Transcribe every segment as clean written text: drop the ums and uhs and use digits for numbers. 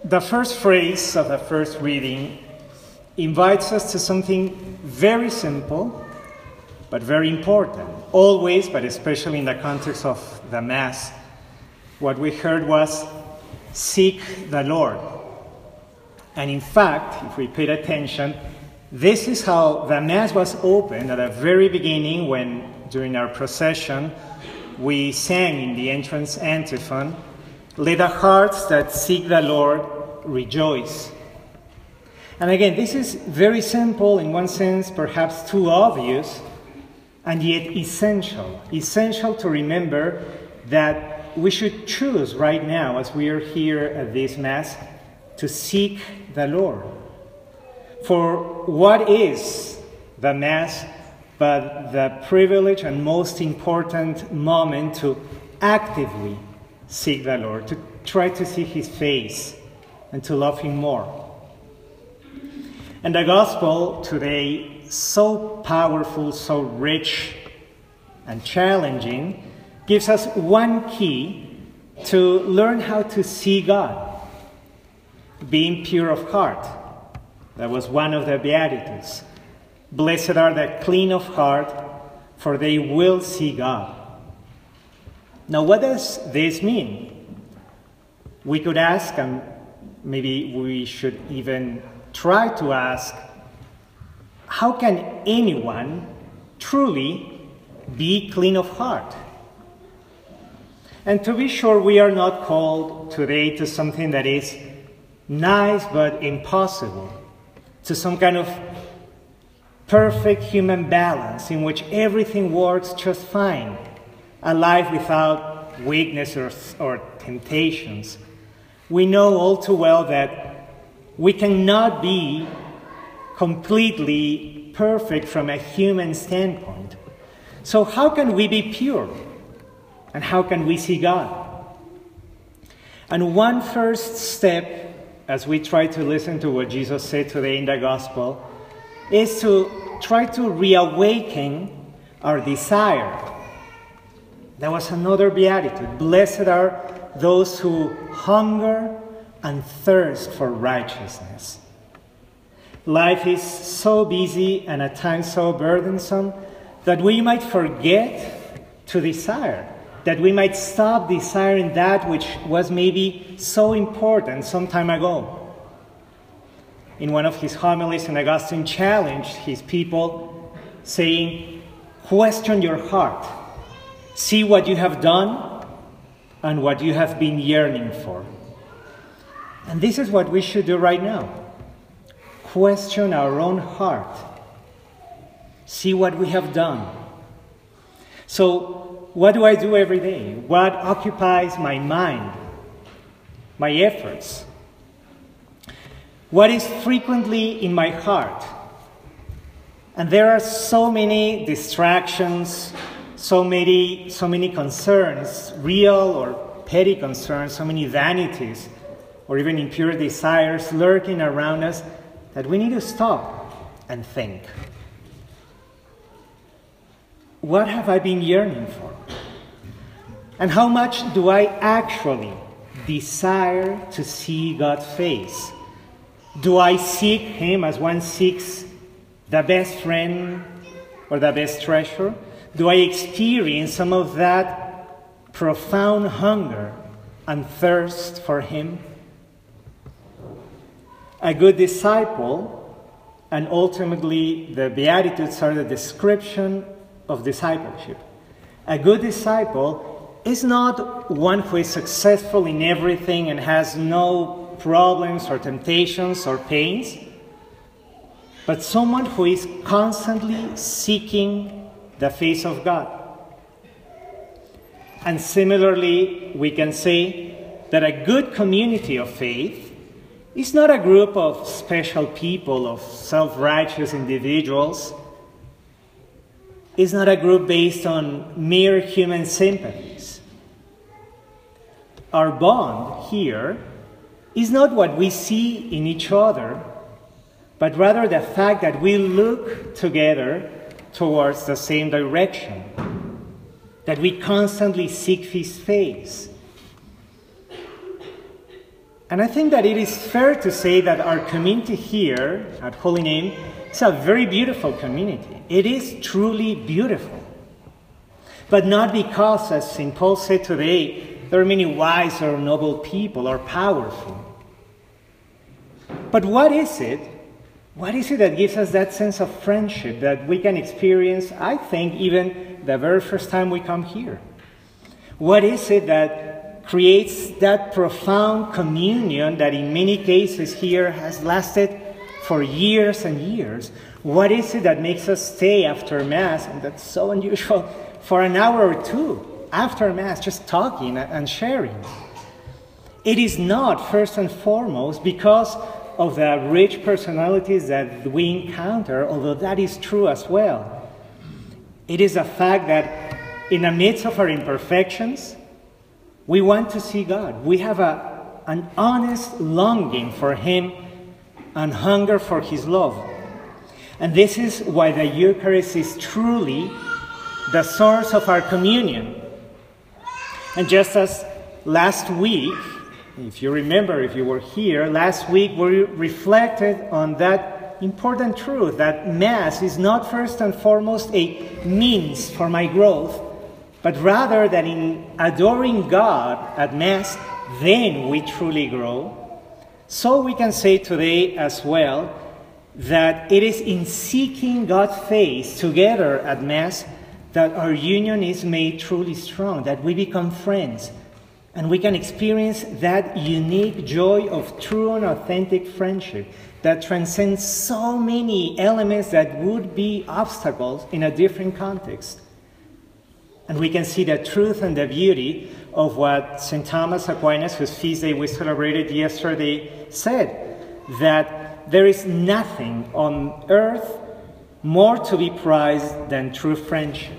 The first phrase of the first reading invites us to something very simple, but very important. Always, but especially in the context of the Mass, what we heard was, seek the Lord. And in fact, if we paid attention, this is how the Mass was opened at the very beginning when, during our procession, we sang in the entrance antiphon, "Let the hearts that seek the Lord rejoice." And again, this is very simple, in one sense, perhaps too obvious, and yet essential. Essential to remember that we should choose right now, as we are here at this Mass, to seek the Lord. For what is the Mass but the privilege and most important moment to actively seek the Lord, to try to see His face and to love Him more. And the Gospel today, so powerful, so rich and challenging, gives us one key to learn how to see God. Being pure of heart. That was one of the Beatitudes. Blessed are the clean of heart, for they will see God. Now, what does this mean? We could ask, and maybe we should even try to ask, how can anyone truly be clean of heart? And to be sure, we are not called today to something that is nice but impossible, to some kind of perfect human balance in which everything works just fine, a life without weaknesses or temptations. We know all too well that we cannot be completely perfect from a human standpoint. So how can we be pure? And how can we see God? And one first step, as we try to listen to what Jesus said today in the Gospel, is to try to reawaken our desire. That was another beatitude. Blessed are those who hunger and thirst for righteousness. Life is so busy and at times so burdensome that we might forget to desire, that we might stop desiring that which was maybe so important some time ago. In one of his homilies, St. Augustine challenged his people, saying, question your heart. See what you have done and what you have been yearning for. And this is what we should do right now. Question our own heart. See what we have done. So, what do I do every day? What occupies my mind, my efforts? What is frequently in my heart? And there are so many distractions, so many concerns, real or petty concerns, so many vanities, or even impure desires lurking around us that we need to stop and think. What have I been yearning for? And how much do I actually desire to see God's face? Do I seek Him as one seeks the best friend or the best treasure? Do I experience some of that profound hunger and thirst for Him? A good disciple, and ultimately the Beatitudes are the description of discipleship. A good disciple is not one who is successful in everything and has no problems or temptations or pains, but someone who is constantly seeking the face of God. And similarly, we can say that a good community of faith is not a group of special people, of self-righteous individuals. It's not a group based on mere human sympathies. Our bond here is not what we see in each other, but rather the fact that we look together towards the same direction, that we constantly seek His face. And I think that it is fair to say that our community here at Holy Name is a very beautiful community. It is truly beautiful. But not because, as St. Paul said today, there are many wise or noble people or powerful. But what is it? What is it that gives us that sense of friendship that we can experience, I think, even the very first time we come here? What is it that creates that profound communion that in many cases here has lasted for years and years? What is it that makes us stay after Mass, and that's so unusual, for an hour or two after Mass, just talking and sharing? It is not, first and foremost, because of the rich personalities that we encounter, although that is true as well. It is a fact that in the midst of our imperfections, we want to see God. We have an honest longing for Him and hunger for His love. And this is why the Eucharist is truly the source of our communion. And just as last week, if you remember, if you were here, last week we reflected on that important truth that Mass is not first and foremost a means for my growth, but rather that in adoring God at Mass, then we truly grow. So we can say today as well that it is in seeking God's face together at Mass that our union is made truly strong, that we become friends, and we can experience that unique joy of true and authentic friendship that transcends so many elements that would be obstacles in a different context. And we can see the truth and the beauty of what St. Thomas Aquinas, whose feast day we celebrated yesterday, said, that there is nothing on earth more to be prized than true friendship.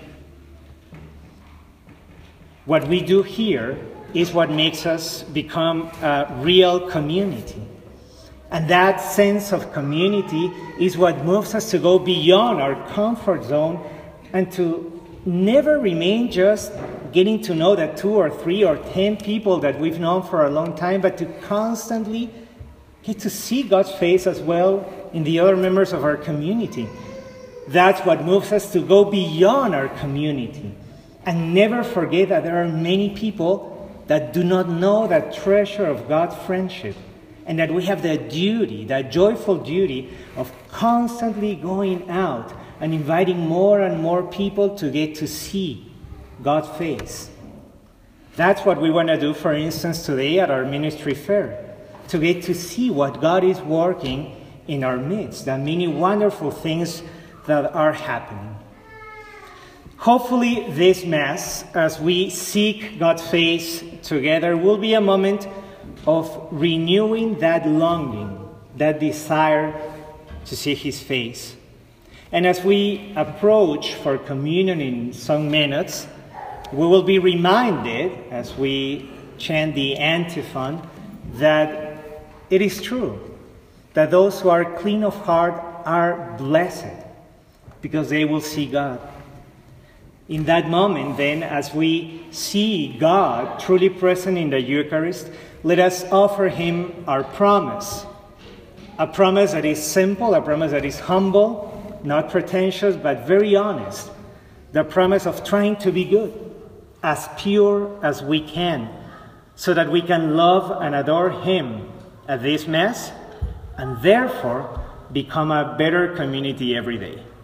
What we do here is what makes us become a real community. And that sense of community is what moves us to go beyond our comfort zone and to never remain just getting to know the 2 or 3 or 10 people that we've known for a long time, but to constantly get to see God's face as well in the other members of our community. That's what moves us to go beyond our community and never forget that there are many people that do not know that treasure of God's friendship, and that we have the duty, that joyful duty of constantly going out and inviting more and more people to get to see God's face. That's what we want to do, for instance, today at our ministry fair, to get to see what God is working in our midst, the many wonderful things that are happening. Hopefully this Mass, as we seek God's face together, will be a moment of renewing that longing, that desire to see His face. And as we approach for communion in some minutes, we will be reminded, as we chant the antiphon, that it is true that those who are clean of heart are blessed because they will see God. In that moment, then, as we see God truly present in the Eucharist, let us offer Him our promise. A promise that is simple, a promise that is humble, not pretentious, but very honest. The promise of trying to be good, as pure as we can, so that we can love and adore Him at this Mass, and therefore become a better community every day.